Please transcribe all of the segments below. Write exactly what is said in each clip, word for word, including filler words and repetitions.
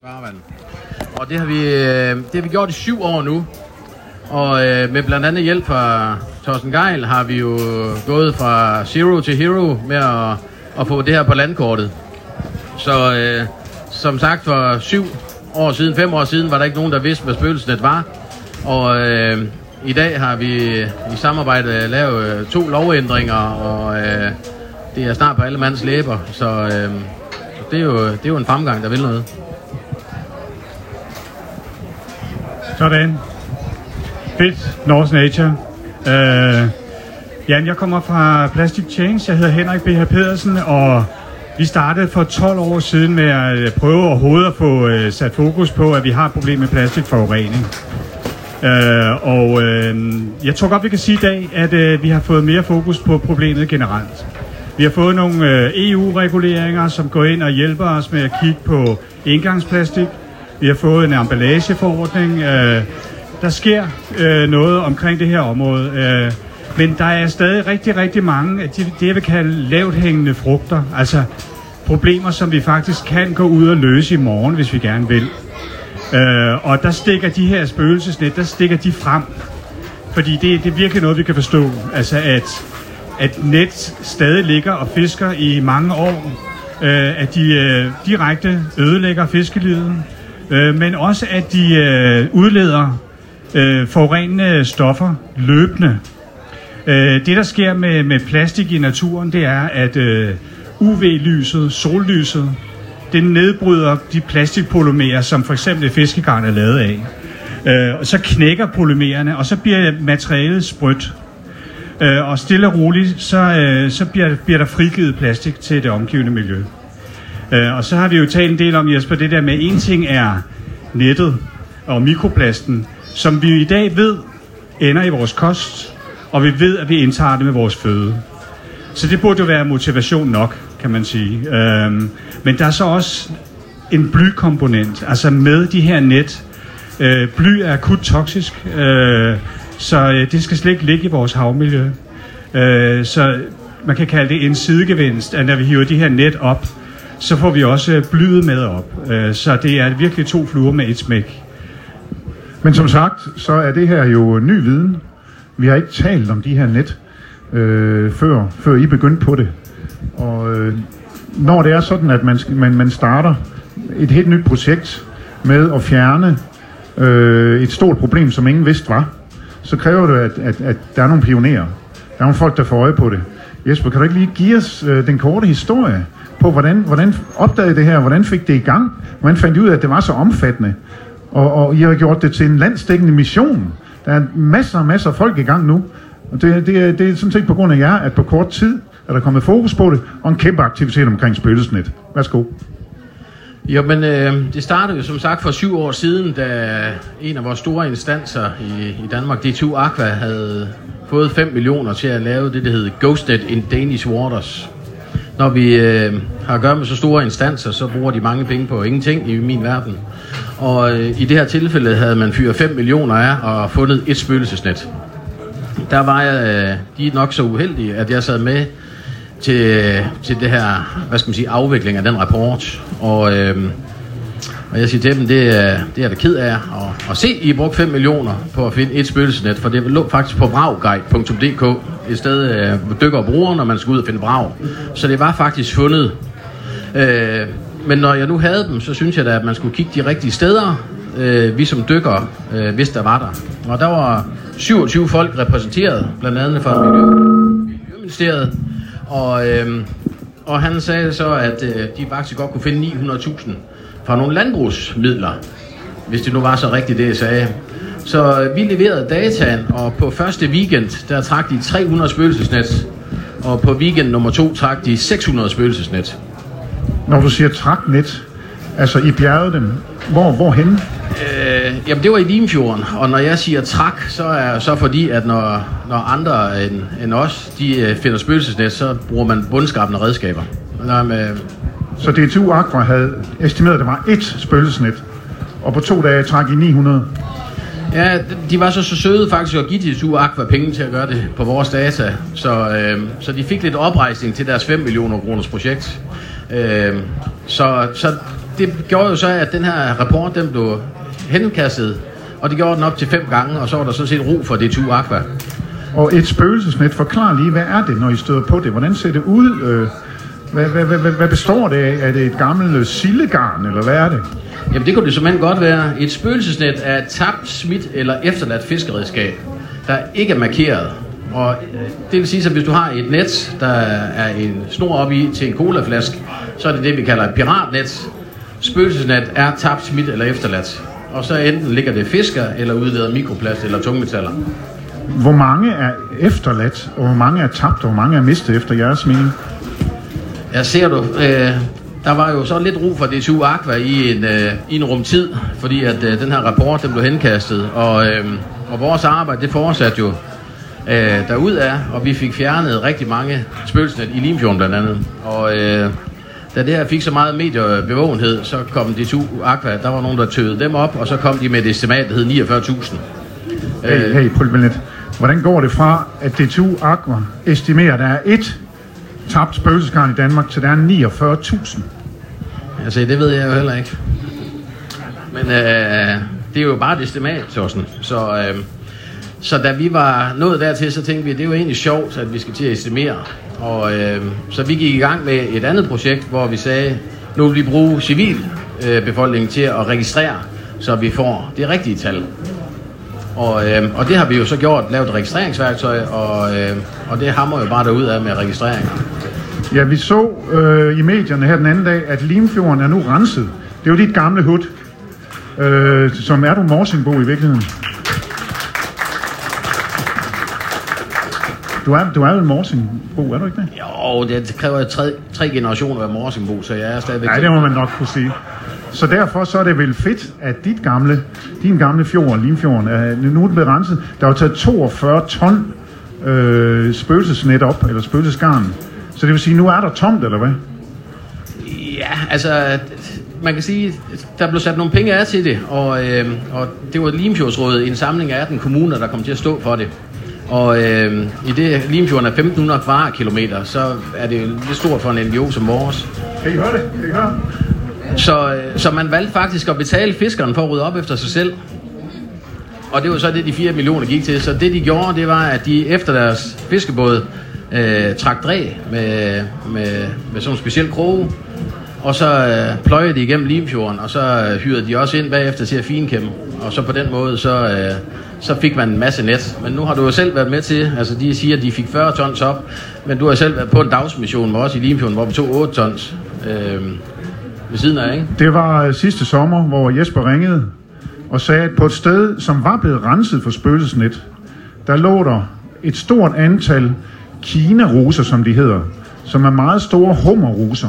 farvand. Og det har vi det har vi gjort i syv år nu. Og øh, med blandt andet hjælp fra Torsten Gejl har vi jo gået fra zero til hero med at, at få det her på landkortet. Så øh, som sagt for syv år siden, fem år siden, var der ikke nogen, der vidste, hvad spøgelsesnet var. Og øh, i dag har vi i samarbejde lavet to lovændringer, og øh, det er snart på alle mands læber. Så, øh, så det, er jo, det er jo en fremgang, der vil noget. Sådan. Fedt. North Nature. Uh, Jan, jeg kommer fra Plastic Change. Jeg hedder Henrik B H Pedersen, og vi startede for tolv år siden med at prøve overhovedet at få uh, sat fokus på, at vi har et problem med plastikforurening. Uh, og uh, jeg tror godt, vi kan sige i dag, at uh, vi har fået mere fokus på problemet generelt. Vi har fået nogle uh, E U-reguleringer, som går ind og hjælper os med at kigge på engangsplastik. Vi har fået en emballageforordning. Uh, Der sker øh, noget omkring det her område, øh, men der er stadig rigtig, rigtig mange af de, det, jeg vil kalde lavt hængende frugter, altså problemer, som vi faktisk kan gå ud og løse i morgen, hvis vi gerne vil. Øh, og der stikker de her spøgelsesnet, der stikker de frem, fordi det, det er virkelig noget, vi kan forstå, altså at, at net stadig ligger og fisker i mange år, øh, at de øh, direkte ødelægger fiskelivet, øh, men også at de øh, udleder Øh, forurenende stoffer løbende. Øh, det der sker med, med plastik i naturen, det er, at øh, U V-lyset, sollyset, det nedbryder de plastikpolymerer, som for eksempel et fiskegarn er lavet af. Øh, og så knækker polymererne, og så bliver materialet sprødt. Øh, og stille og roligt, så, øh, så bliver, bliver der frigivet plastik til det omgivende miljø. Øh, og så har vi jo talt en del om, Jesper, det der med, en ting er nettet og mikroplasten, som vi i dag ved ender i vores kost, og vi ved, at vi indtager det med vores føde. Så det burde jo være motivation nok, kan man sige. Øhm, men der er så også en blykomponent, altså med de her net. Øh, bly er akut toksisk, øh, så øh, det skal slet ikke ligge i vores havmiljø. Øh, så man kan kalde det en sidegevinst, at når vi hiver de her net op, så får vi også blyet med op. Øh, så det er virkelig to fluer med et smæk. Men som sagt, så er det her jo ny viden. Vi har ikke talt om de her net, øh, før, før I begyndte på det. Og øh, når det er sådan, at man, man, man starter et helt nyt projekt med at fjerne øh, et stort problem, som ingen vidste var, så kræver det, at, at, at der er nogle pionerer. Der er nogle folk, der får øje på det. Jesper, kan du ikke lige give os øh, den korte historie på, hvordan, hvordan opdagede det her, hvordan fik det i gang? Hvordan fandt I ud af, at det var så omfattende? Og, og I har gjort det til en landsdækkende mission. Der er masser og masser af folk i gang nu. Og det, det, det er sådan set på grund af jer, at på kort tid er der kommet fokus på det, og en kæmpe aktivitet omkring spøgelsesnet. Værsgo. Jo, men øh, det startede jo som sagt for syv år siden, da en af vores store instanser i, i Danmark, D to Aqua, havde fået fem millioner til at lave det, der hedder Ghostnet in Danish Waters. Når vi øh, har at gøre med så store instanser, så bruger de mange penge på ingenting i min verden. Og øh, i det her tilfælde havde man fyret fem millioner af og fundet et spøgelsesnet. Der var jeg, øh, de er nok så uheldige, at jeg sad med til, til det her, hvad skal man sige, afvikling af den rapport. Og, øh, og jeg siger til dem, det er, det er jeg da ked af. Og, og se, I brugte fem millioner på at finde et spøgelsesnet, for det lå faktisk på vragguide punktum d k, et sted, øh, hvor dykker og bruger, når man skal ud og finde vrag. Så det var faktisk fundet. Øh, men når jeg nu havde dem, så synes jeg da, at man skulle kigge de rigtige steder, øh, vi som dykker, øh, hvis der var der. Og der var syvogtyve folk repræsenteret, blandt andet fra Miljø, Miljøministeriet. Og, øh, og han sagde så, at øh, de faktisk godt kunne finde ni hundrede tusind fra nogle landbrugsmidler, hvis det nu var så rigtigt, det jeg sagde. Så øh, vi leverede dataen, og på første weekend, der trak de tre hundrede spøgelsesnet, og på weekend nummer to trak de seks hundrede spøgelsesnet. Når du siger traknet, altså I bjergede dem, hvor, hvorhenne? Øh, jamen det var i Limfjorden, og når jeg siger trak, så er så fordi, at når, når andre end, end os, de finder spøgelsesnet, så bruger man bundskrabende redskaber. Med... Så D to Aqua havde estimeret, at der var ét spøgelsesnet, og på to dage trak I ni hundrede? Ja, de var så, så søde faktisk at give D to Aqua penge til at gøre det på vores data, så, øh, så de fik lidt oprejsning til deres fem millioner kroners projekt. Øh, så, så det gjorde jo så, at den her rapport, den blev henkastet, og det gjorde den op til fem gange, og så var der sådan set ro for D to Aqua. Og et spøgelsesnet, forklar lige, hvad er det, når I støder på det? Hvordan ser det ud? Hvad, hvad, hvad, hvad består det af? Er det et gammelt sildegarn, eller hvad er det? Jamen det kunne det simpelthen godt være. Et spøgelsesnet er et tabt, smidt eller efterladt fiskeredskab, der ikke er markeret. Og det vil sige, at hvis du har et net, der er en snor op i til en colaflaske, så er det det, vi kalder et piratnet. Spøgelsesnet er tabt, smidt eller efterladt. Og så enten ligger det fisker, eller udleder mikroplast eller tungmetaller. Hvor mange er efterladt, og hvor mange er tabt, og hvor mange er mistet efter jeres mening? Ja, ser du, øh, der var jo så lidt ro for D to Aqua i en, øh, i en rum tid, fordi at øh, den her rapport, den blev henkastet, og, øh, og vores arbejde, det fortsatte jo øh, derudad, og vi fik fjernet rigtig mange spøgelsesnet i Limfjorden blandt andet. Og øh, da det her fik så meget mediebevågenhed, så kom D to Aqua, der var nogen, der tøvede dem op, og så kom de med et estimat, der hed niogfyrre tusind. Hey, hey, prøv lidt. Hvordan går det fra, at D to Aqua estimerer, at der er et tabt spøgelsesgarn i Danmark, til der er niogfyrre tusind? Altså, det ved jeg jo heller ikke. Men øh, det er jo bare et estimat, sådan. Så, øh, så da vi var nået dertil, så tænkte vi, at det er jo egentlig sjovt, at vi skal til at estimere. Og øh, så vi gik i gang med et andet projekt, hvor vi sagde, nu vil vi bruge civilbefolkningen til at registrere, så vi får det rigtige tal. Og, øh, og det har vi jo så gjort, lavet et registreringsværktøj, og, øh, og det hammer jo bare derud af med registrering. Ja, vi så øh, i medierne her den anden dag, at Limfjorden er nu renset. Det er jo dit gamle hud, øh, som er du Morsingbo i virkeligheden. Du er, du er vel Morsingbo, er du ikke det? Jo, det kræver tre, tre generationer af Morsingbo, så jeg er stadigvæk... Nej, det må man nok kunne sige. Så derfor så er det vel fedt, at dit gamle, din gamle fjord, Limfjorden, er nu blevet renset. Der er jo taget toogfyrre ton øh, spøgelsesnet op, eller spøgelsesgarn. Så det vil sige, nu er der tomt, eller hvad? Ja, altså, man kan sige, der blev sat nogle penge af til det, og, øh, og det var Limfjordsrådet, en samling af atten kommuner, der kom til at stå for det. Og øh, i det Limfjorden er femten hundrede kvadratkilometer, så er det lidt stort for en N G O som vores. Kan I høre det? Kan I høre? Så, så man valgte faktisk at betale fiskeren for at rydde op efter sig selv. Og det var så det, de fire millioner gik til. Så det, de gjorde, det var, at de efter deres fiskebåd øh, trak dræ med, med, med sådan en speciel kroge. Og så øh, pløjede de igennem Limfjorden, og så øh, hyrede de også ind bagefter til at finkæmme. Og så på den måde, så, øh, så fik man en masse net. Men nu har du jo selv været med til, altså de siger, at de fik fyrre tons op, men du har selv været på en dagsmission med os i Limfjorden, hvor vi tog otte tons. Øh, ved siden af, ikke? Det var sidste sommer, hvor Jesper ringede og sagde, at på et sted, som var blevet renset for spøgelsesnet, der lå der et stort antal kinaruser, som de hedder, som er meget store hummerruser,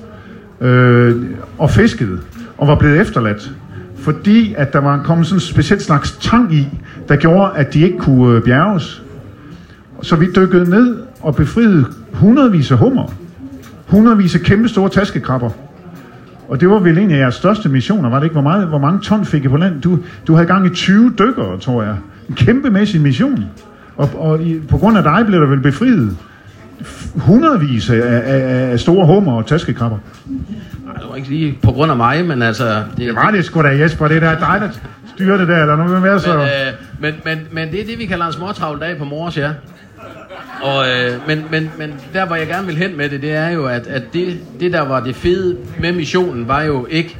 øh, og fiskede, og var blevet efterladt, fordi at der var kommet sådan en speciel slags tang i, der gjorde, at de ikke kunne bjerges. Så vi dykkede ned og befriede hundredvis af hummer, hundredvis af kæmpe store taskekrabber. Og det var vel en af jeres største missioner, var det ikke? Hvor, meget, hvor mange ton fik I på land? Du, du havde gang i tyve dykkere, tror jeg. En kæmpemæssig mission. Og, og i, på grund af dig blev der vel befriet hundredvis af, af, af store hummer og taskekrabber. Nej, det var ikke lige på grund af mig, men altså... Det, det var det sgu da, Jesper. Det der er dig, der styrer det der, eller noget mere så... Men, øh, men, men, men det er det, vi kalder en småtravl dag på Mors, ja. Og, øh, men, men, men der, hvor jeg gerne vil hen med det, det er jo, at, at det, det, der var det fede med missionen, var jo ikke...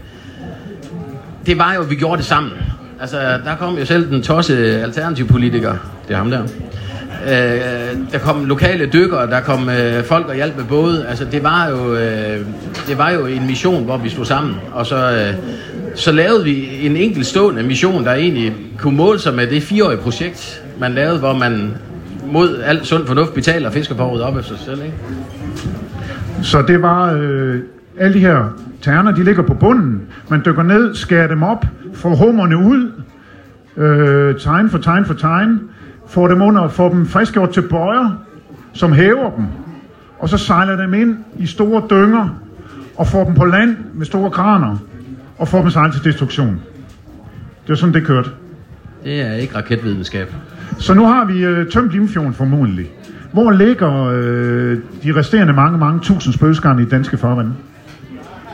Det var jo, at vi gjorde det sammen. Altså, der kom jo selv den tosse alternativpolitiker, det er ham der. Øh, der kom lokale dykkere, der kom øh, folk og hjalp med både. Altså, det var jo, øh, det var jo en mission, hvor vi stod sammen. Og så, øh, så lavede vi en enkeltstående mission, der egentlig kunne måle sig med det fireårige projekt, man lavede, hvor man... mod alt sund fornuft betaler fisker for at rydde op efter sig selv, ikke? Så det var øh, alle de her terner, de ligger på bunden. Man dykker ned, skærer dem op, får hummerne ud, øh, tegn for tegn for tegn, får dem under, får dem friskgjort til bøjer, som hæver dem, og så sejler dem ind i store dynger, og får dem på land med store kraner, og får dem sejlet til destruktion. Det var sådan, det kørte. Det er ikke raketvidenskab. Så nu har vi øh, tømt Limfjorden formodentlig. Hvor ligger øh, de resterende mange, mange tusind spøgelsesgarn i danske farvande?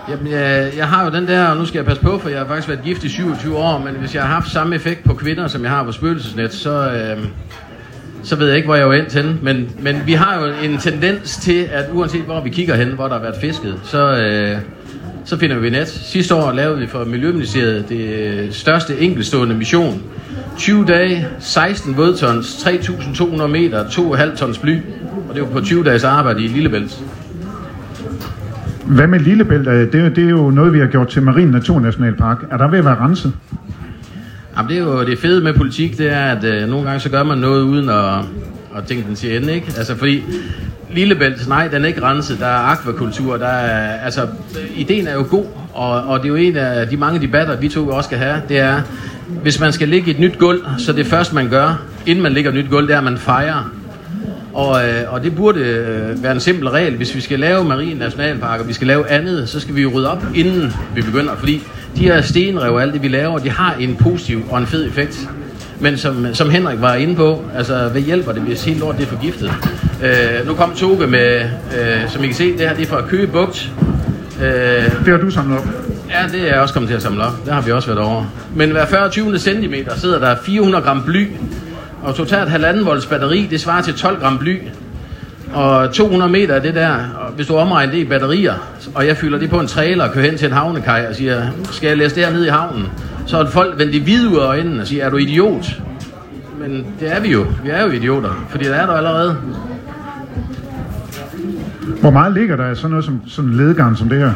Jamen, jeg, jeg har jo den der, og nu skal jeg passe på, for jeg har faktisk været gift i syvogtyve år, men hvis jeg har haft samme effekt på kvinder, som jeg har på spøgelsesnet, så, øh, så ved jeg ikke, hvor jeg er endt henne. Men, men vi har jo en tendens til, at uanset hvor vi kigger hen, hvor der har været fisket, så, øh, så finder vi net. Sidste år lavede vi for Miljøministeriet det største enkeltstående mission. tyve dage, seksten vådtons, tre tusind to hundrede meter, to komma fem tons bly, og det var på tyve dages arbejde i Lillebælt. Hvad med Lillebælt? Det, det er jo noget, vi har gjort til Marin Naturnationalpark. Er der ved at være renset? Jamen, det er jo det fede med politik, det er, at øh, nogle gange så gør man noget uden at, at tænke den til ende, ikke? Altså, fordi Lillebælt, nej, den er ikke renset. Der er akvakultur, der er, altså, ideen er jo god, og, og det er jo en af de mange debatter, vi to også skal have, det er, hvis man skal lægge et nyt gulv, så det første, man gør, inden man lægger et nyt gulv, det er, at man fejrer. Og, øh, og det burde øh, være en simpel regel. Hvis vi skal lave marine nationalparker, vi skal lave andet, så skal vi jo rydde op, inden vi begynder. Fordi de her stenrev og alt det, vi laver, de har en positiv og en fed effekt. Men som, som Henrik var inde på, altså hvad hjælper det, hvis helt lort det er forgiftet? Øh, nu kom Toge med, øh, som I kan se, det her det er fra Køge Bugt. Øh, det har du samlet op? Ja, det er jeg også kommet til at samle op. Det har vi også været over. Men hver fyrre til tyve centimeter sidder der fire hundrede gram bly. Og totalt halvanden volts batteri, det svarer til tolv gram bly. Og to hundrede meter af det der, og hvis du omregner det i batterier, og jeg fylder det på en trailer og kører hen til en havnekaj og siger, skal jeg læse det her ned i havnen? Så er folk vendt det hvide ud af øjnene og siger, er du idiot? Men det er vi jo. Vi er jo idioter, fordi der er der allerede. Hvor meget ligger der sådan noget som sådan ledegarn som det her?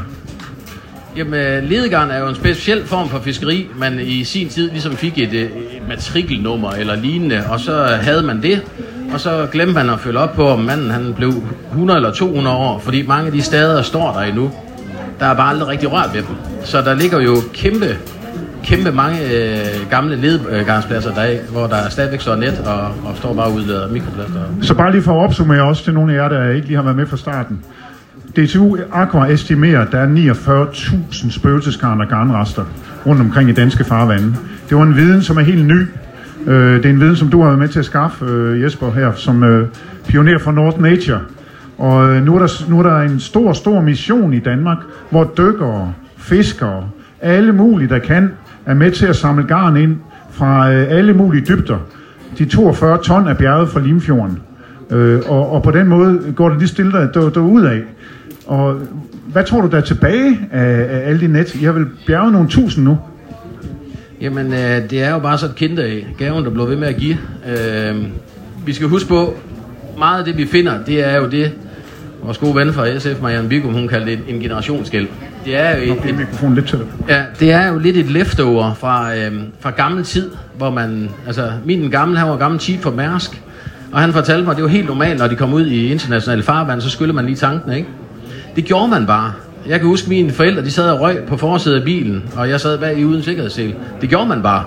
Jamen, ledegarn er jo en speciel form for fiskeri, man i sin tid ligesom fik et, et matrikelnummer eller lignende, og så havde man det, og så glemte man at følge op på, om manden han blev hundrede eller to hundrede år, fordi mange af de steder står der endnu. Der er bare aldrig rigtig rørt ved dem. Så der ligger jo kæmpe, kæmpe mange øh, gamle ledegarnspladser, der, hvor der stadigvæk står net og, og står bare udlader mikroplaster. Så bare lige for at opsummere også til nogle af jer, der ikke lige har været med fra starten. D T U Aqua estimerer, at der er niogfyrre tusind spøgelsesgarn og garnrester rundt omkring i danske farvande. Det var en viden, som er helt ny. Det er en viden, som du har været med til at skaffe, Jesper, her som pioner for North Nature. Og nu er, der, nu er der en stor, stor mission i Danmark, hvor dykkere, fiskere, alle mulige, der kan, er med til at samle garn ind fra alle mulige dybder. De toogfyrre ton er bjerget fra Limfjorden. Og, og på den måde går det lige stille derud af. Og hvad tror du, der er tilbage af, af alle de net? I har vel bjerget nogle tusind nu? Jamen, øh, det er jo bare så et kind af gaven, der bliver ved med at give. Øh, vi skal huske på, meget af det, vi finder, det er jo det, vores gode ven fra S F, Marianne Bigum, hun kaldte det en generationsgæld. Det er jo et, okay, mikrofonen lidt til det. Ja, det er jo lidt et leftover fra, øh, fra gammel tid, hvor man, altså min gamle, han var gammel chief for Mærsk, og han fortalte mig, at det var helt normalt, når de kom ud i internationale farvand, så skyller man lige tanken, ikke? Det gjorde man bare. Jeg kan huske, mine forældre, de sad og røg på forsædet af bilen, og jeg sad bag i uden sikkerhedssele. Det gjorde man bare.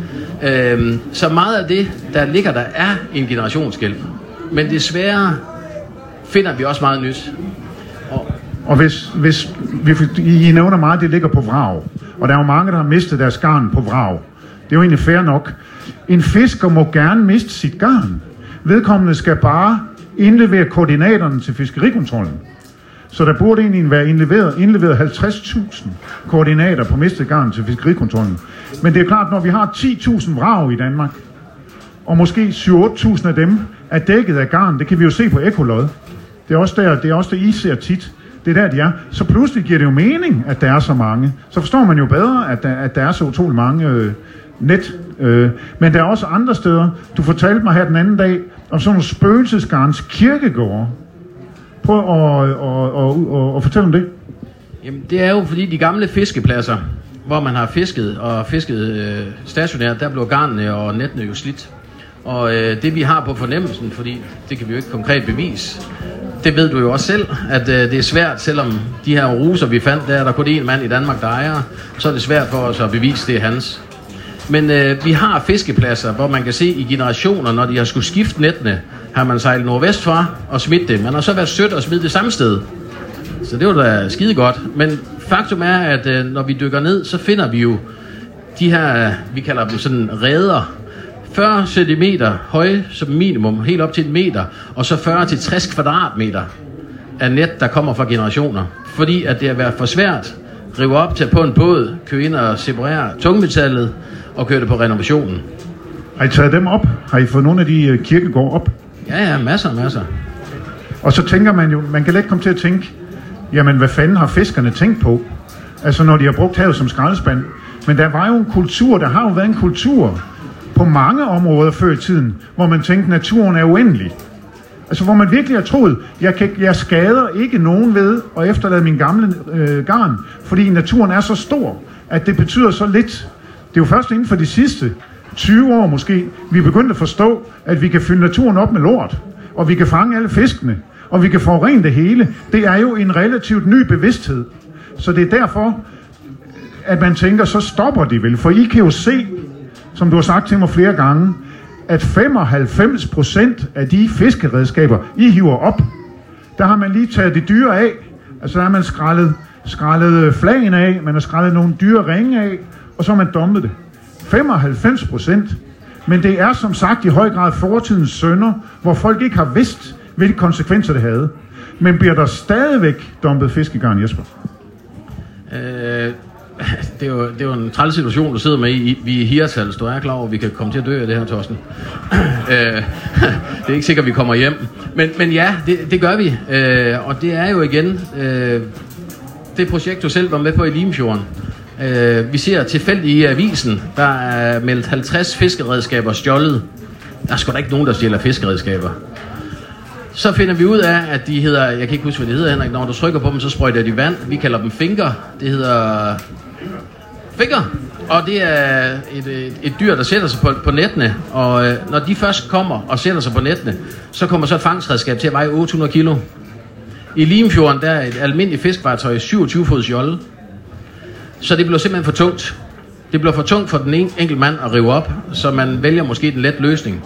Øhm, så meget af det, der ligger der, er en generationsgæld. Men desværre finder vi også meget nyt. Og, og hvis, hvis I nævner meget, det ligger på vrag, og der er jo mange, der har mistet deres garn på vrag. Det er jo egentlig fair nok. En fisker må gerne miste sit garn. Vedkommende skal bare indlevere koordinaterne til fiskerikontrollen. Så der burde egentlig være indleveret, indleveret halvtreds tusind koordinater på mistet garn til fiskerikontrollen. Men det er klart, når vi har ti tusind vrag i Danmark, og måske syv til otte tusind af dem er dækket af garn, det kan vi jo se på Ecolod. Det er også der, det er også der I ser tit. Det er der, de er. Så pludselig giver det jo mening, at der er så mange. Så forstår man jo bedre, at der, at der er så utrolig mange øh, net. Øh. Men der er også andre steder. Du fortalte mig her den anden dag om sådan nogle spøgelsesgarns kirkegårde. Prøv at, at, at, at, at fortælle om det. Jamen, det er jo fordi de gamle fiskepladser, hvor man har fisket og fisket øh, stationært, der blev garnene og nettene jo slidt. Og øh, det vi har på fornemmelsen, fordi det kan vi jo ikke konkret bevise, det ved du jo også selv, at øh, det er svært, selvom de her ruser vi fandt, der er der kun én mand i Danmark, der ejer, så er det svært for os at bevise, det er hans. Men øh, vi har fiskepladser, hvor man kan se i generationer, når de har skulle skifte nettene, har man sejlet nordvest fra og smidt det. Man har så været sødt og smidt det samme sted. Så det var da skide godt. Men faktum er, at øh, når vi dykker ned, så finder vi jo de her, vi kalder dem sådan reder, fyrre centimeter høje som minimum, helt op til en meter, og så fyrre til tres kvadratmeter af net, der kommer fra generationer. Fordi at det har været for svært rive op, tage på en båd, køre ind og separere tungmetallet og køre det på renovationen. Har I taget dem op? Har I fået nogle af de kirkegårde op? Ja, ja, masser, masser. Og så tænker man jo, man kan let komme til at tænke, jamen hvad fanden har fiskerne tænkt på? Altså når de har brugt havet som skraldespand. Men der var jo en kultur, der har jo været en kultur på mange områder før i tiden, hvor man tænkte, naturen er uendelig. Altså hvor man virkelig har troet, jeg, kan, jeg skader ikke nogen ved at efterlade min gamle øh, garn, fordi naturen er så stor, at det betyder så lidt. Det er jo først inden for de sidste tyve år måske, vi er begyndt at forstå, at vi kan fylde naturen op med lort, og vi kan fange alle fiskene, og vi kan forurene det hele. Det er jo en relativt ny bevidsthed. Så det er derfor, at man tænker, så stopper de vel. For I kan jo se, som du har sagt til mig flere gange, at femoghalvfems procent af de fiskeredskaber, I hiver op, der har man lige taget de dyre af. Altså der har man skrællet, skrællet flagene af, man har skrællet nogle dyre ringe af, og så har man dumpet det. femoghalvfems procent. Men det er som sagt i høj grad fortidens synder, hvor folk ikke har vidst, hvilke konsekvenser det havde. Men bliver der stadigvæk dumpet fiskegarn, Jesper? Øh, det, er jo, det er jo en træls situation, du sidder med i. Vi er hirtals, du er klar over, at vi kan komme til at dø af det her, Torsten. øh, det er ikke sikkert, at vi kommer hjem. Men, men ja, det, det gør vi. Øh, og det er jo igen øh, det projekt, du selv var med på i Limfjorden. Øh, vi ser tilfældigt i avisen, der er meldt halvtreds fiskeredskaber stjålet. Der er sgu da ikke nogen, der stjæler fiskeredskaber. Så finder vi ud af, at de hedder, jeg kan ikke huske, hvad det hedder, Henrik, når du trykker på dem, så sprøjter de vand. Vi kalder dem finger. Det hedder finger. Og det er et, et, et dyr, der sætter sig på, på nettene. Og øh, når de først kommer og sætter sig på nettene, så kommer så et fangstredskab til at veje otte hundrede kilo. I Limfjorden, der er et almindeligt fiskfartøj syvogtyve fods jolle. Så det bliver simpelthen for tungt. Det bliver for tungt for den enkelte mand at rive op, så man vælger måske den let løsning.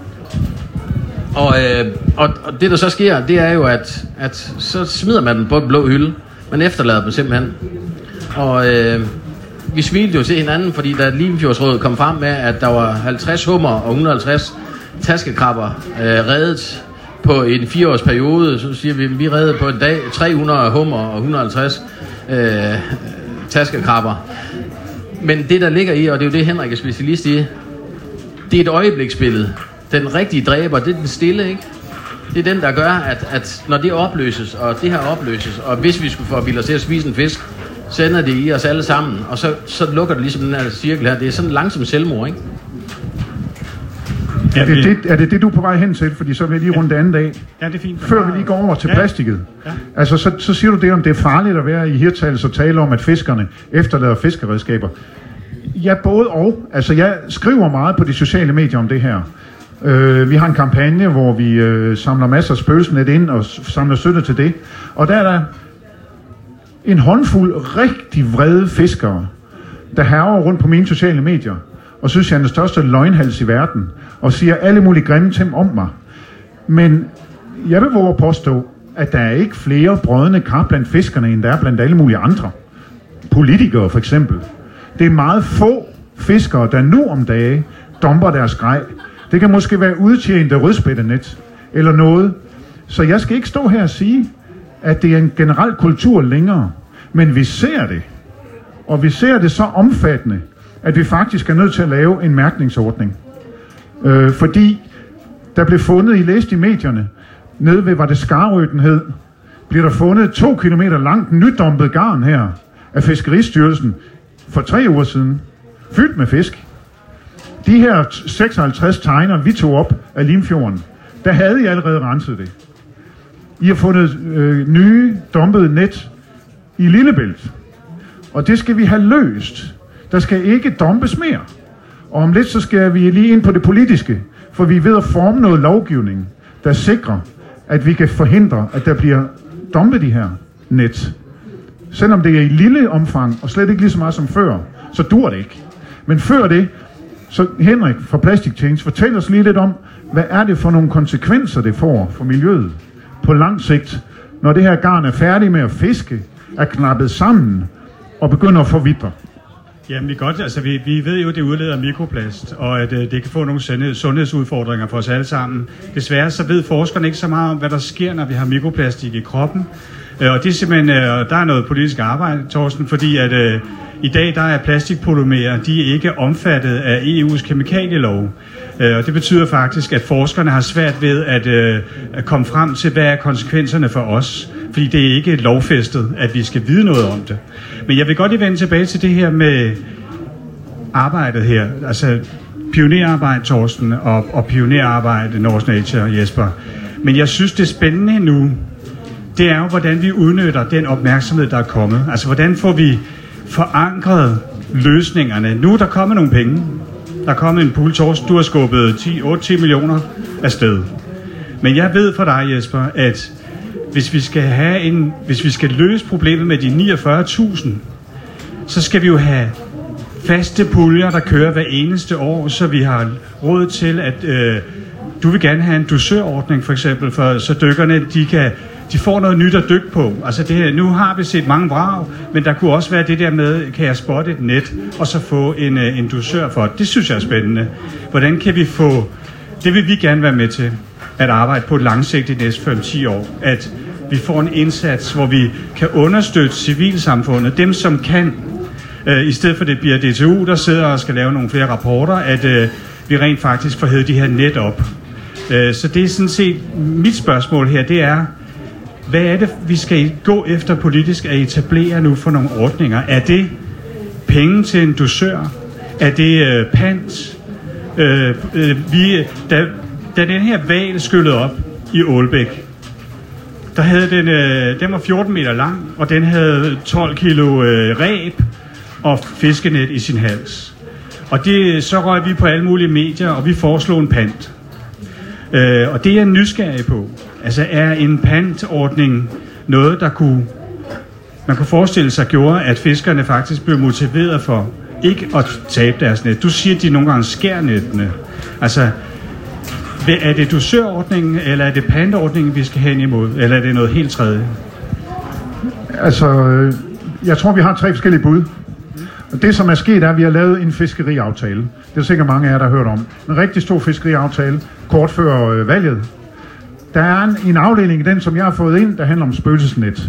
Og, øh, og, og det der så sker, det er jo, at, at så smider man den på en blå hylde. Man efterlader dem simpelthen. Og øh, vi smilte jo til hinanden, fordi da Limfjordsrådet kom frem med, at der var halvtreds hummer og et hundrede og halvtreds taskekrabber øh, reddet på en fireårs periode, så siger vi, at vi reddede på en dag tre hundrede hummer og et hundrede og halvtreds øh, taskekrabber. Men det der ligger i, og det er jo det Henrik er specialist i, det er et øjebliksbillede. Den rigtige dræber, det er den stille, ikke? Det er den, der gør, at, at når det opløses, og det her opløses, og hvis vi skulle få Viller til at spise en fisk, så ender det i os alle sammen, og så, så lukker det ligesom den her cirkel her. Det er sådan langsomt selvmord, ikke? Er det det, er det det, du er på vej hen til? Fordi så vil jeg lige runde det andet af. Ja, det er fint. Før vi lige går over til ja. plastikket. Ja. Altså, så, så siger du det, om det er farligt at være i Hirtshals og tale om, at fiskerne efterlader fiskeredskaber. Ja, både og. Altså, jeg skriver meget på de sociale medier om det her. Uh, vi har en kampagne, hvor vi uh, samler masser af spøgelsenet ind og samler støtte til det. Og der er der en håndfuld rigtig vrede fiskere, der hærger rundt på mine sociale medier, og synes, jeg er den største løgnhals i verden, og siger alle mulige grimme ting om mig. Men jeg vil våge at påstå, at der er ikke flere brødende kar blandt fiskerne, end der er blandt alle mulige andre. Politikere for eksempel. Det er meget få fiskere, der nu om dage dumper deres grej. Det kan måske være udtjente rødspættenet eller noget. Så jeg skal ikke stå her og sige, at det er en generel kultur længere. Men vi ser det. Og vi ser det så omfattende, at vi faktisk er nødt til at lave en mærkningsordning. Øh, fordi der blev fundet, I læste i medierne, nede ved, hvad det Skarø den hed, bliver der fundet to kilometer langt nydumpet garn her af Fiskeristyrelsen for tre uger siden. Fyldt med fisk. De her seksoghalvtreds tegner, vi tog op af Limfjorden, der havde I allerede renset det. I har fundet øh, nye dumpede net i Lillebælt. Og det skal vi have løst. Der skal ikke dumpes mere. Og om lidt så skal vi lige ind på det politiske, for vi er ved at forme noget lovgivning, der sikrer, at vi kan forhindre, at der bliver dumpet de her net. Selvom det er i lille omfang, og slet ikke lige så meget som før, så dur det ikke. Men før det, så Henrik fra Plastic Change, fortæl os lige lidt om, hvad er det for nogle konsekvenser, det får for miljøet på lang sigt, når det her garn er færdig med at fiske, er knappet sammen og begynder at forvitre. Jamen vi godt, altså vi, vi ved jo, at det udleder mikroplast, og at øh, det kan få nogle sundhedsudfordringer for os alle sammen. Desværre så ved forskerne ikke så meget om, hvad der sker, når vi har mikroplastik i kroppen. Øh, og det er simpelthen, øh, der er noget politisk arbejde, Torsten, fordi at øh, i dag der er plastikpolymerer, de er ikke omfattet af E U's kemikalielov. Øh, og det betyder faktisk, at forskerne har svært ved at, øh, at komme frem til, hvad er konsekvenserne for os. Fordi det er ikke lovfæstet, at vi skal vide noget om det. Men jeg vil godt lige vende tilbage til det her med arbejdet her. Altså pionerarbejde, Torsten, og, og pionerarbejde, Norse Nature, Jesper. Men jeg synes, det er spændende nu, det er jo, hvordan vi udnytter den opmærksomhed, der er kommet. Altså, hvordan får vi forankret løsningerne. Nu er der kommet nogle penge. Der er kommet en pool, Torsten, du har skubbet ti, otte til ti millioner afsted. Men jeg ved fra dig, Jesper, at hvis vi skal have en, hvis vi skal løse problemet med de niogfyrre tusind, så skal vi jo have faste puljer, der kører hver eneste år, så vi har råd til, at øh, du vil gerne have en dusørordning, for eksempel, for så dykkerne, de kan de får noget nyt at dykke på. Altså det her, nu har vi set mange vrag, men der kunne også være det der med, kan jeg spotte et net, og så få en, en dusør for det. Det synes jeg er spændende. Hvordan kan vi få, det vil vi gerne være med til, at arbejde på et langsigtet næste fem til ti år. At vi får en indsats, hvor vi kan understøtte civilsamfundet, dem som kan, øh, i stedet for det bliver D T U, der sidder og skal lave nogle flere rapporter, at øh, vi rent faktisk får hævet de her net op. Øh, så det er sådan set, mit spørgsmål her, det er, hvad er det, vi skal gå efter politisk at etablere nu for nogle ordninger? Er det penge til en dusør? Er det øh, pant? Øh, øh, vi, da, da den her hval skyllede op i Ålbæk, der havde den, øh, den var fjorten meter lang, og den havde tolv kilo øh, ræb og fiskenet i sin hals. Og det, så røg vi på alle mulige medier, og vi foreslog en pant. Øh, og det er jeg nysgerrig på. Altså er en pantordning noget, der kunne, man kunne forestille sig gjorde, at fiskerne faktisk blev motiveret for ikke at tabe deres net. Du siger, at de nogle gange skærer nettene. Altså, er det dusørordningen, eller er det pantordningen, vi skal hen imod? Eller er det noget helt tredje? Altså, jeg tror, vi har tre forskellige bud. Det, som er sket, er, at vi har lavet en fiskeriaftale. Det er sikkert mange af jer, der har hørt om. En rigtig stor fiskeriaftale, kort før øh, valget. Der er en, en afdeling i den, som jeg har fået ind, der handler om spøgelsesnet.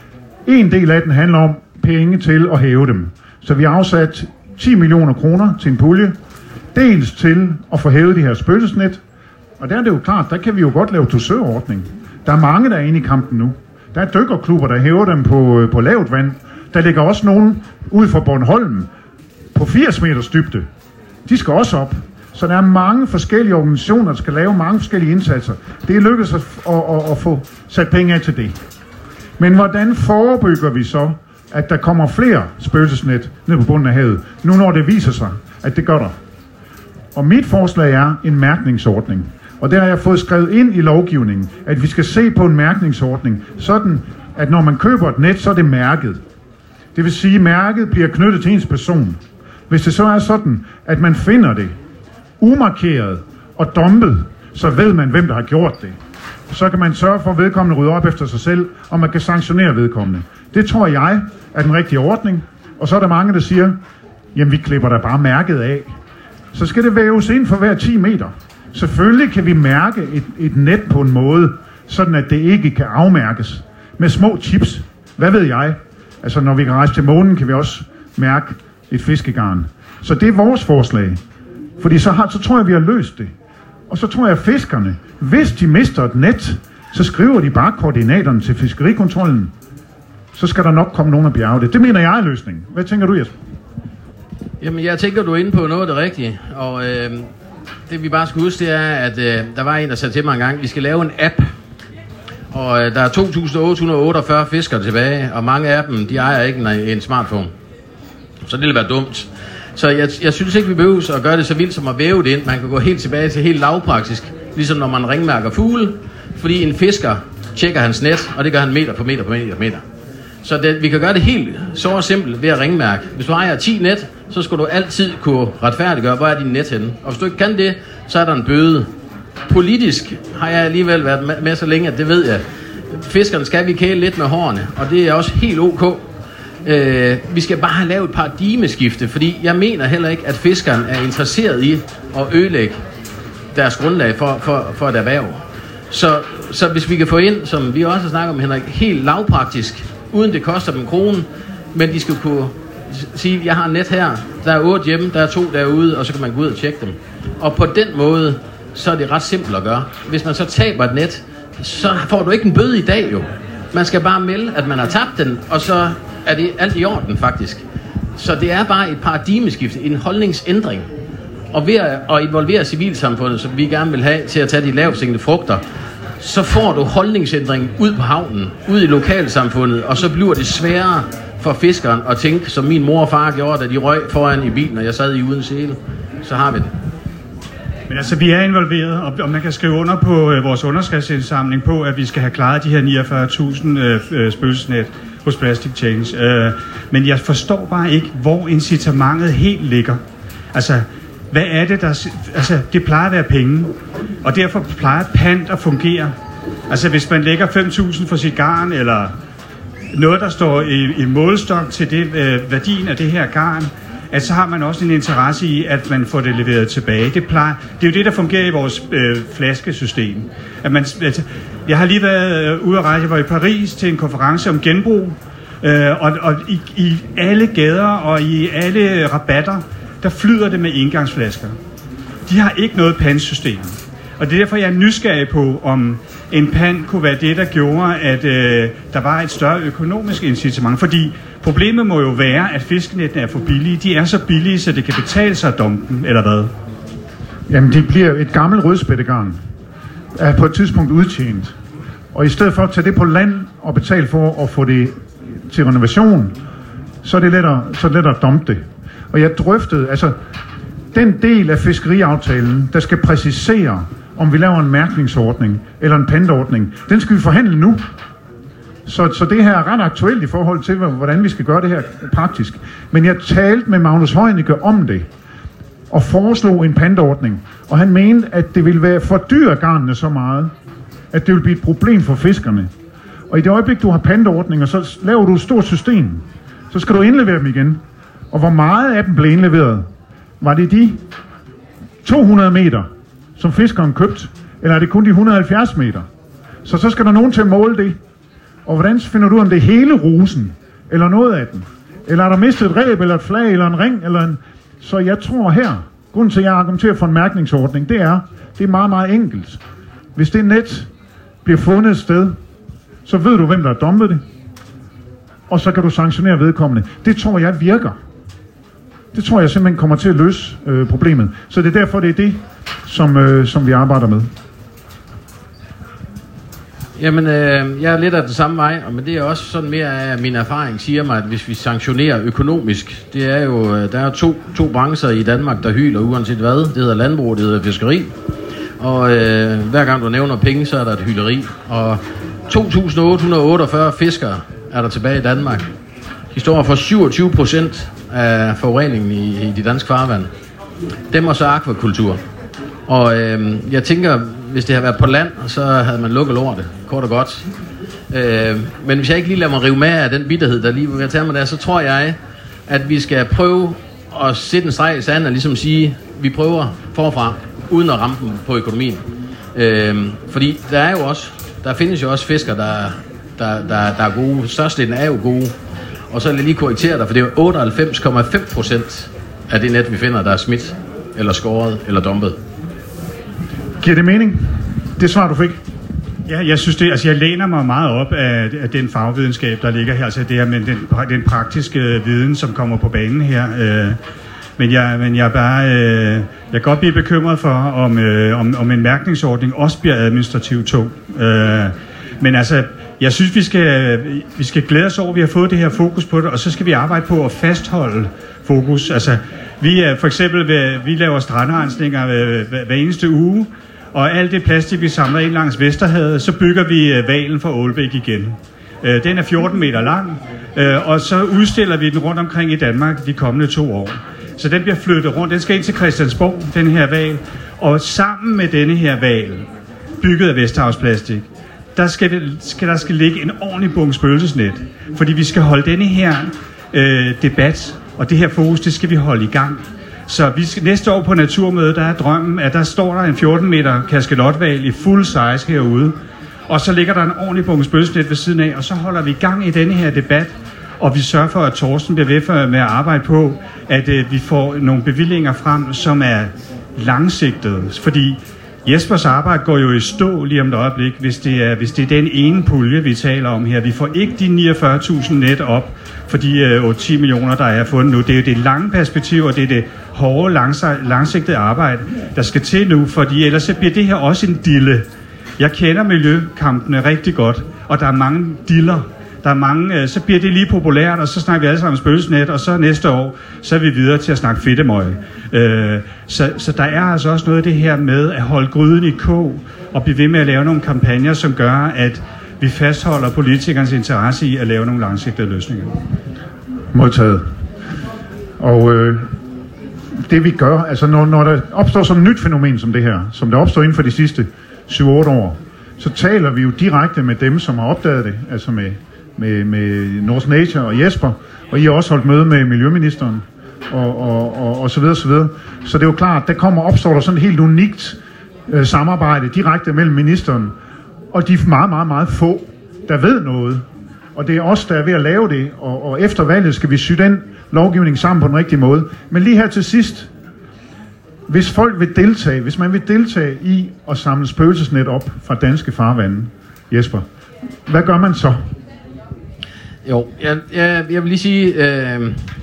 En del af den handler om penge til at hæve dem. Så vi har afsat ti millioner kroner til en pulje. Dels til at få hævet de her spøgelsesnet. Og der er det jo klart, der kan vi jo godt lave dusørordning. Der er mange, der er inde i kampen nu. Der er dykkerklubber, der hæver dem på, på lavt vand. Der ligger også nogen ud fra Bornholm på firs meters dybde. De skal også op. Så der er mange forskellige organisationer, der skal lave mange forskellige indsatser. Det er lykkedes at, at, at, at få sat penge af til det. Men hvordan forebygger vi så, at der kommer flere spøgelsesnet ned på bunden af havet, nu når det viser sig, at det gør der? Og mit forslag er en mærkningsordning. Og der har jeg fået skrevet ind i lovgivningen, at vi skal se på en mærkningsordning, sådan at når man køber et net, så er det mærket. Det vil sige, at mærket bliver knyttet til ens person. Hvis det så er sådan, at man finder det umarkeret og dumpet, så ved man, hvem der har gjort det. Så kan man sørge for, at vedkommende rydder op efter sig selv, og man kan sanktionere vedkommende. Det tror jeg er den rigtige ordning. Og så er der mange, der siger, jamen vi klipper da bare mærket af. Så skal det væves ind for hver ti meter. Selvfølgelig kan vi mærke et, et net på en måde, sådan at det ikke kan afmærkes. Med små chips. Hvad ved jeg? Altså når vi kan rejse til månen, kan vi også mærke et fiskegarn. Så det er vores forslag. Fordi så, har, så tror jeg, vi har løst det. Og så tror jeg, at fiskerne, hvis de mister et net, så skriver de bare koordinaterne til fiskerikontrollen. Så skal der nok komme nogen at bjerge det. Det mener jeg er løsningen. Hvad tænker du, Jesper? Jamen, jeg tænker, du er inde på noget af det rigtige. Og øh, det vi bare skal huske, det er, at øh, der var en, der sagde til mig en gang, vi skal lave en app. Og øh, der er to tusind otte hundrede og otteogfyrre fiskere tilbage, og mange af dem, de ejer ikke en, en smartphone. Så det vil være dumt. Så jeg, jeg synes ikke, vi behøver at gøre det så vildt som at væve det ind. Man kan gå helt tilbage til helt lavpraktisk, ligesom når man ringmærker fugle. Fordi en fisker tjekker hans net, og det gør han meter på meter på meter på meter. Så det, vi kan gøre det helt så simpelt ved at ringmærke. Hvis du ejer ti net, så skal du altid kunne retfærdiggøre, hvor er din net henne. Og hvis du ikke kan det, så er der en bøde. Politisk har jeg alligevel været med så længe, at det ved jeg. Fiskerne skal vi kæle lidt med hårene, og det er også helt ok. Øh, vi skal bare have lavet et paradigmeskifte, fordi jeg mener heller ikke, at fiskeren er interesseret i at ødelægge deres grundlag for, for, for et erhverv. Så så hvis vi kan få ind, som vi også har snakket om, Henrik, helt lavpraktisk, uden det koster dem en krone, men de skal kunne sige, jeg har net her, der er otte hjemme, der er to derude, og så kan man gå ud og tjekke dem. Og på den måde, så er det ret simpelt at gøre. Hvis man så taber et net, så får du ikke en bøde i dag jo. Man skal bare melde, at man har tabt den, og så er det alt i orden faktisk. Så det er bare et paradigmeskifte, en holdningsændring. Og ved at involvere civilsamfundet, som vi gerne vil have til at tage de lavthængende frugter, så får du holdningsændringen ud på havnen, ud i lokalsamfundet, og så bliver det sværere for fiskeren at tænke, som min mor og far gjorde, da de røg foran i bilen, og jeg sad i uden sele. Så har vi det. Men altså, vi er involveret, og man kan skrive under på øh, vores underskriftsindsamling på, at vi skal have klaret de her niogfyrre tusind øh, øh, spøgelsesnet hos Plastic Change. Øh, men jeg forstår bare ikke, hvor incitamentet helt ligger. Altså, hvad er det, der... Altså, det plejer at være penge, og derfor plejer pant at fungere. Altså, hvis man lægger fem tusind for sit garn, eller noget, der står i, i målestok til det, øh, værdien af det her garn, at så har man også en interesse i, at man får det leveret tilbage. Det, plejer, det er jo det, der fungerer i vores øh, flaskesystem. At man, at, jeg har lige været øh, ude at rejse, jeg var i Paris til en konference om genbrug, øh, og, og i, i alle gader og i alle rabatter, der flyder det med engangsflasker. De har ikke noget pantsystem. Og det er derfor, jeg er nysgerrig på, om en pant kunne være det, der gjorde, at øh, der var et større økonomisk incitament. Fordi problemet må jo være, at fiskenettene er for billige. De er så billige, så det kan betale sig at dumpe dem, eller hvad? Jamen, de bliver et gammelt rødspættegarn, er på et tidspunkt udtjent. Og i stedet for at tage det på land og betale for at få det til renovation, så er det lettere, så er det lettere at dumpe det. Og jeg drøftede, altså, den del af fiskeriaftalen, der skal præcisere, om vi laver en mærkningsordning eller en pantordning, den skal vi forhandle nu. Så, så det her er ret aktuelt i forhold til, hvordan vi skal gøre det her praktisk. Men jeg talte med Magnus Heunicke om det, og foreslog en pantordning. Og han mente, at det ville være for dyre garnene så meget, at det ville blive et problem for fiskerne. Og i det øjeblik, du har pantordninger, så laver du et stort system. Så skal du indlevere dem igen. Og hvor meget af dem blev indleveret? Var det de to hundrede meter, som fiskeren købte? Eller er det kun de et hundrede og halvfjerds meter? Så så skal der nogen til at måle det. Og hvordan finder du, om det er hele rusen? Eller noget af den? Eller er der mistet et ræb, eller et flag, eller en ring? Eller en... Så jeg tror her, grunden til at jeg argumenterer for en mærkningsordning, det er, det er meget, meget enkelt. Hvis det net bliver fundet et sted, så ved du, hvem der har dumpet det. Og så kan du sanktionere vedkommende. Det tror jeg virker. Det tror jeg simpelthen kommer til at løse øh, problemet. Så det er derfor, det er det, som, øh, som vi arbejder med. Jamen, øh, jeg er lidt af den samme vej, men det er også sådan mere af min erfaring siger mig, at hvis vi sanktionerer økonomisk, det er jo, der er to, to brancher i Danmark, der hyler uanset hvad. Det hedder landbrug, det hedder fiskeri. Og øh, hver gang du nævner penge, så er der et hyleri. Og to tusind otte hundrede og otteogfyrre fiskere er der tilbage i Danmark. De står for syvogtyve procent af forureningen i, i de danske farvand. Dem og så akvakultur. Og øh, jeg tænker, hvis det havde været på land, så havde man lukket lortet, kort og godt. Øh, men hvis jeg ikke lige lader mig rive med af den bitterhed, der lige vil jeg tage mig der, så tror jeg, at vi skal prøve at sætte en streg i sanden og ligesom sige, vi prøver forfra, uden at ramme dem på økonomien. Øh, fordi der er jo også, der findes jo også fisker, der, der, der, der er gode. Størstedelen er jo gode. Og så vil jeg lige korrigtere dig, for det er jo otteoghalvfems komma fem procent af det net, vi finder, der er smidt, eller skåret, eller dumpet. Giver det mening? Det svar, du fik? Ja, jeg synes det, altså jeg læner mig meget op af, af den fagvidenskab, der ligger her, altså det her med den, den praktiske viden, som kommer på banen her. Øh, men jeg, men jeg er bare, øh, jeg kan godt blive bekymret for, om, øh, om, om en mærkningsordning også bliver administrativt tung. Øh, men altså, jeg synes, vi skal, vi skal glæde os over, at vi har fået det her fokus på det, og så skal vi arbejde på at fastholde fokus. Altså, vi er for eksempel, vi laver strandrensninger hver, hver eneste uge, og alt det plastik, vi samler ind langs Vesterhavet, så bygger vi hvalen fra Ålbæk igen. Den er fjorten meter lang, og så udstiller vi den rundt omkring i Danmark de kommende to år. Så den bliver flyttet rundt. Den skal ind til Christiansborg, den her hval, og sammen med denne her hval, bygget af Vesterhavsplastik, der skal, skal der skal ligge en ordentlig bunke spøgelsesnet, fordi vi skal holde denne her øh, debat og det her fokus, det skal vi holde i gang. Så vi skal, næste år på Naturmødet, der er drømmen, at der står der en fjorten meter kaskelothval i fuld size herude, Og så ligger der en ordentlig bunke spøgelsenet ved siden af, og så holder vi i gang i denne her debat, og vi sørger for, at Thorsten bliver ved med at arbejde på, at øh, vi får nogle bevillinger frem, som er langsigtede. Fordi Jespers arbejde går jo i stå lige om et øjeblik, hvis det er, hvis det er den ene pulje, vi taler om her. Vi får ikke de niogfyrre tusind net op for de øh, otte til ti millioner, der er fundet nu. Det er jo det lange perspektiv, og det er det hårde, langsigtede arbejde, der skal til nu, fordi ellers så bliver det her også en dille. Jeg kender miljøkampene rigtig godt, og der er mange diller. Der er mange, så bliver det lige populært, og så snakker vi alle sammen spøgelsenet, og så næste år, så er vi videre til at snakke fedtemøg. Øh, så, så der er altså også noget af det her med at holde gryden i kog, og blive ved med at lave nogle kampagner, som gør, at vi fastholder politikernes interesse i at lave nogle langsigtede løsninger. Modtaget. Og øh, det vi gør, altså når, når der opstår sådan et nyt fænomen som det her, som der opstår inden for de sidste syv otte år, så taler vi jo direkte med dem, som har opdaget det, altså med med, med North Nature og Jesper, og I har også holdt møde med miljøministeren, og, og, og, og så videre, så videre. Så det er jo klart, der kommer opstår der sådan et helt unikt øh, samarbejde direkte mellem ministeren og de meget, meget, meget få, der ved noget. Og det er os, der er ved at lave det, og, og efter valget skal vi sy den lovgivning sammen på den rigtige måde. Men lige her til sidst, hvis folk vil deltage, hvis man vil deltage i at samle spøgelsesnet op fra danske farvande, Jesper, hvad gør man så? Jo, jeg, jeg, jeg vil lige sige, øh,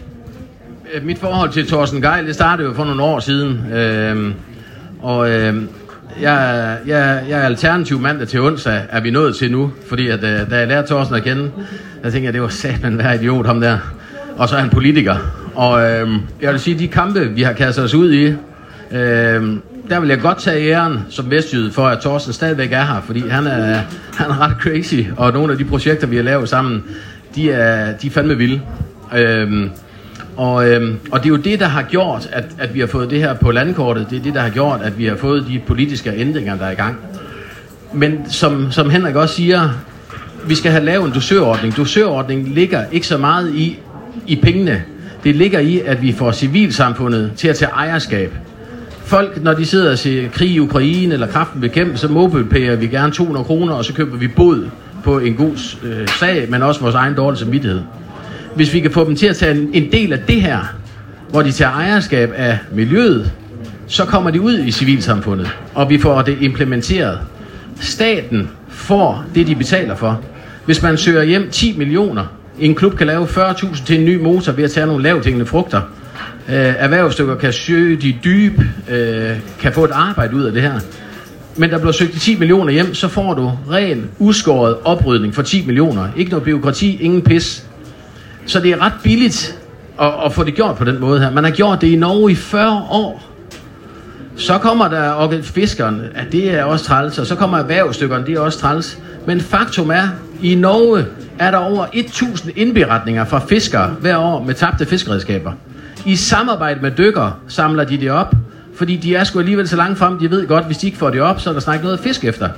mit forhold til Thorsten Gejl, det startede jo for nogle år siden, øh, og øh, jeg, jeg, jeg er alternativ mandag til onsdag, er vi nået til nu, fordi at, øh, da jeg lærte Thorsten at kende, der tænkte jeg, det var satan hver idiot ham der, og så er han politiker, og øh, jeg vil sige, de kampe, vi har kastet os ud i, øh, der vil jeg godt tage æren som vestjyde for, at Thorsten stadigvæk er her, fordi han er, han er ret crazy, og nogle af de projekter, vi har lavet sammen, de er, de er fandme vilde. Øhm, og, øhm, og det er jo det, der har gjort, at, at vi har fået det her på landkortet. Det er det, der har gjort, at vi har fået de politiske ændringer, der er i gang. Men som, som Henrik også siger, vi skal have lavet en dosørordning. Dosørordningen ligger ikke så meget i, i pengene. Det ligger i, at vi får civilsamfundet til at tage ejerskab. Folk, når de sidder og ser krig i Ukraine eller kraften bekæmpes, så mobilpayer vi gerne to hundrede kroner, og så køber vi båd på en god øh, sag, men også vores egen dårlige samvittighed. Hvis vi kan få dem til at tage en, en del af det her, hvor de tager ejerskab af miljøet, så kommer de ud i civilsamfundet, og vi får det implementeret. Staten får det, de betaler for. Hvis man søger hjem ti millioner, en klub kan lave fyrre tusind til en ny motor ved at tage nogle lavthængende frugter. Øh, erhvervsstykker kan søge de dybe, øh, kan få et arbejde ud af det her. Men der bliver søgt de ti millioner hjem, så får du ren, uskåret oprydning for ti millioner. Ikke noget bureaukrati, ingen pis. Så det er ret billigt at, at få det gjort på den måde her. Man har gjort det i Norge i fyrre år. Så kommer der og fiskeren, at det er også træls, og så kommer erhvervsstykkerne, det er også træls. Men faktum er, i Norge er der over tusind indberetninger fra fiskere hver år med tabte fiskeredskaber. I samarbejde med dykkere samler de det op, fordi de er sgu alligevel så langt frem, de ved godt, hvis de ikke får det op, så er der snart noget fisk efter.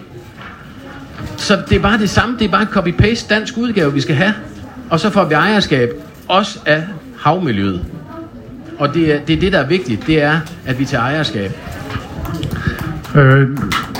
Så det er bare det samme, det er bare en copy-paste dansk udgave, vi skal have. Og så får vi ejerskab også af havmiljøet. Og det er, det er det, der er vigtigt, det er, at vi tager ejerskab. Øh, yeah.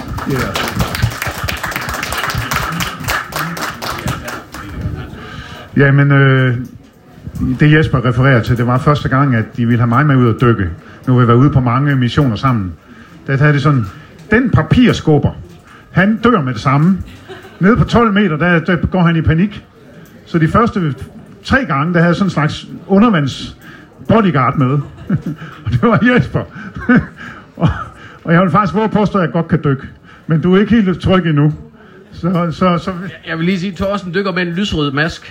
Jamen, øh, det Jesper refererer til, det var første gang, at de ville have mig med ud at dykke. Nu har vi været ude på mange missioner sammen. Der er det sådan, den papirskubber, han dør med det samme. Nede på tolv meter, der, der går han i panik. Så de første tre gange, der havde sådan en slags undervands bodyguard med. Og det var Jesper. og, og jeg vil faktisk våge påstå, at jeg godt kan dykke. Men du er ikke helt tryg endnu. Så, så, så... Jeg vil lige sige, at Thorsten dykker med en lysrød mask.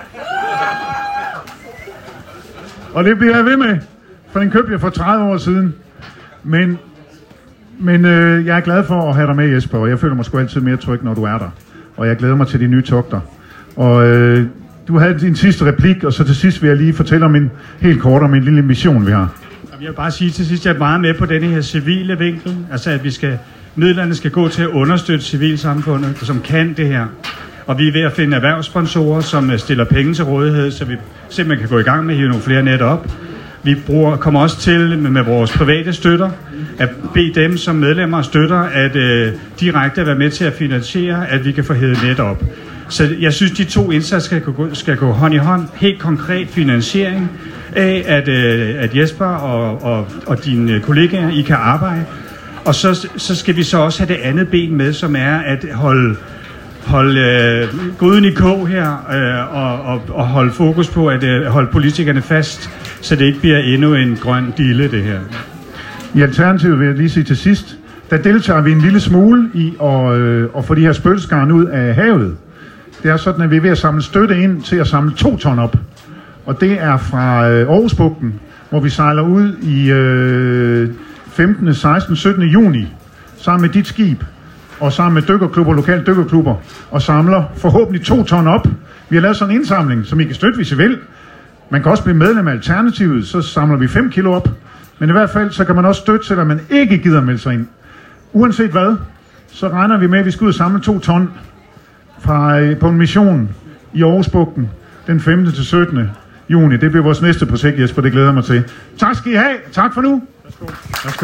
Og det bliver jeg ved med. For den købte jeg for tredive år siden. Men, men øh, jeg er glad for at have dig med, Jesper. Og jeg føler mig sgu altid mere tryg, når du er der. Og jeg glæder mig til de nye togter. Og øh, du havde din sidste replik, og så til sidst vil jeg lige fortælle om en helt kort om en lille mission, vi har. Jeg vil bare sige til sidst, at jeg er meget med på denne her civile vinkel. Altså at vi skal, midlerne skal gå til at understøtte civilsamfundet, som kan det her. Og vi er ved at finde erhvervssponsorer, som stiller penge til rådighed, så vi simpelthen kan gå i gang med at hive nogle flere net op. Vi bruger, kommer også til med vores private støtter at bede dem som medlemmer og støtter at øh, direkte være med til at finansiere, at vi kan få hævet net op. Så jeg synes, de to indsatser skal gå, skal gå hånd i hånd. Helt konkret finansiering af, at, øh, at Jesper og, og, og dine kollegaer, I kan arbejde. Og så, så skal vi så også have det andet ben med, som er at holde, holde øh, gryden i kog her, øh, og, og, og holde fokus på at øh, holde politikerne fast, så det ikke bliver endnu en grøn dille, det her. I Alternativet vil jeg lige sige til sidst, der deltager vi en lille smule i at, øh, at få de her spøgelsesgarn ud af havet. Det er sådan, at vi er ved at samle støtte ind til at samle to ton op. Og det er fra øh, Aarhusbugten, hvor vi sejler ud i øh, femtende, sekstende, syttende juni, sammen med dit skib, og sammen med dykkerklubber, lokale dykkerklubber, og samler forhåbentlig to ton op. Vi har lavet sådan en indsamling, som I kan støtte, hvis I vil. Man kan også blive medlem af Alternativet, så samler vi fem kilo op. Men i hvert fald, så kan man også støtte, selvom man ikke gider melde sig ind. Uanset hvad, så regner vi med, at vi skal ud og samle to ton fra, på en mission i Aarhusbugten den femte til syttende juni. Det bliver vores næste projekt, Jesper, det glæder jeg mig til. Tak skal I have. Tak for nu. Værsgo. Værsgo.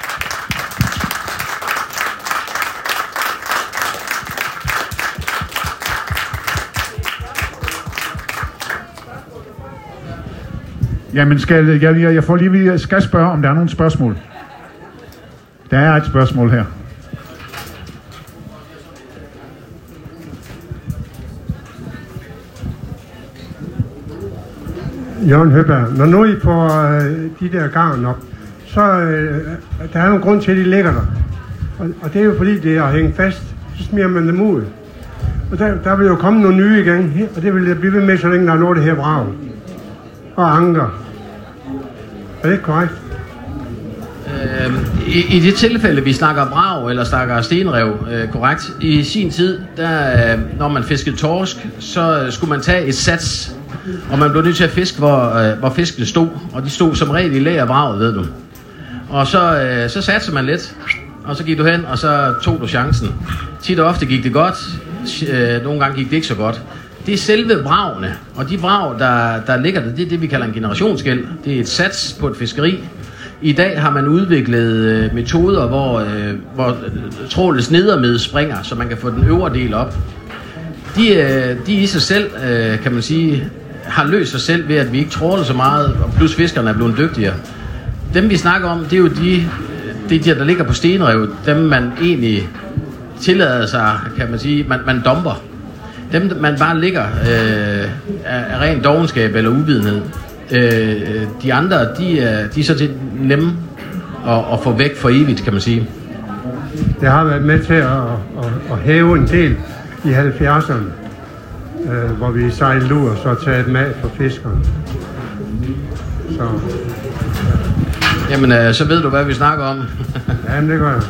Jamen, skal, jeg, jeg, jeg får lige, jeg skal spørge, om der er nogle spørgsmål. Der er et spørgsmål her. Jørgen Høberg, når nu I får øh, de der garn op, så øh, der er jo en grund til, at de ligger der. Og, og det er jo fordi, det er hængt fast, så smider man dem ud. Og der, der vil jo komme nogle nye igen, og det vil jeg blive ved med, så længe der er noget af det her brag. Og anker. Er det ikke korrekt? Øh, i, I det tilfælde, vi snakker brag eller snakker stenrev, øh, korrekt. I sin tid, der, øh, når man fiskede torsk, så skulle man tage et sats, og man blev nødt til at fiske, hvor, øh, hvor fiskene stod. Og de stod som regel i læ af braget, ved du. Og så, øh, så satte man lidt, og så gik du hen, og så tog du chancen. Tit og ofte gik det godt, øh, nogle gange gik det ikke så godt. Det er selve bragene, og de brag, der, der ligger der, det er det, vi kalder en generationsgæld. Det er et sats på et fiskeri. I dag har man udviklet øh, metoder, hvor, øh, hvor trålets nedermed springer, så man kan få den øvre del op. De, øh, de i sig selv, øh, kan man sige, har løst sig selv ved, at vi ikke tråler så meget, og plus fiskerne er blevet dygtigere. Dem vi snakker om, det er jo de, de der, der ligger på stenrev, dem man egentlig tillader sig, kan man sige, man, man dumper. Dem man bare ligger øh, af, af ren dovenskab eller uvidenhed. Øh, de andre, de er, de er så til nemme at, at få væk for evigt, kan man sige. Jeg har været med til at, at, at hæve en del i halvfjerdserne, øh, hvor vi sejlede ud og så taget mad for fiskerne. Så, Jamen, øh, så ved du, hvad vi snakker om. jamen, det gør jeg.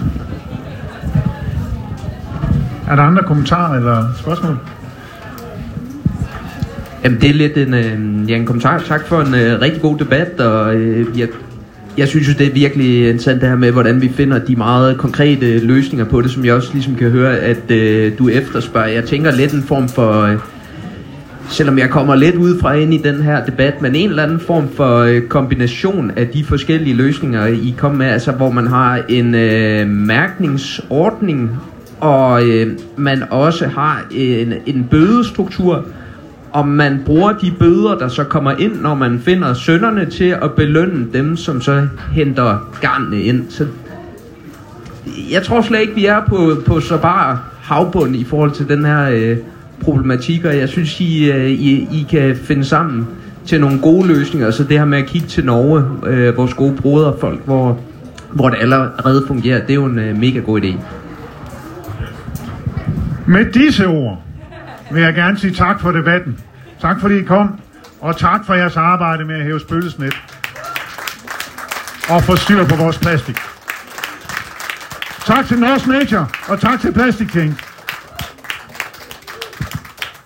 Er der andre kommentarer eller spørgsmål? Jamen, det er lidt en, øh, ja, en kommentar. Tak for en øh, rigtig god debat, og øh, jeg, jeg synes jo, det er virkelig interessant det her med, hvordan vi finder de meget konkrete løsninger på det, som jeg også ligesom kan høre, at øh, du efterspørger. Jeg tænker lidt en form for, øh, selvom jeg kommer lidt ud fra ind i den her debat, men en eller anden form for øh, kombination af de forskellige løsninger, I kommer med, altså hvor man har en øh, mærkningsordning, og øh, man også har en, en bødestruktur, om man bruger de bøder, der så kommer ind, når man finder synderne, til at belønne dem, som så henter garnene ind. Så jeg tror slet ikke, vi er på, på så bare havbund i forhold til den her øh, problematik, og jeg synes, I, øh, I, I kan finde sammen til nogle gode løsninger. Så det her med at kigge til Norge, øh, vores gode broderfolk, hvor, hvor det allerede fungerer, det er jo en øh, mega god idé. Med disse ord vil jeg gerne sige tak for debatten. Tak fordi I kom, og tak for jeres arbejde med at hæve spøgelsesnet og få styr på vores plastik. Tak til Norsk Nature, og tak til Plastic King.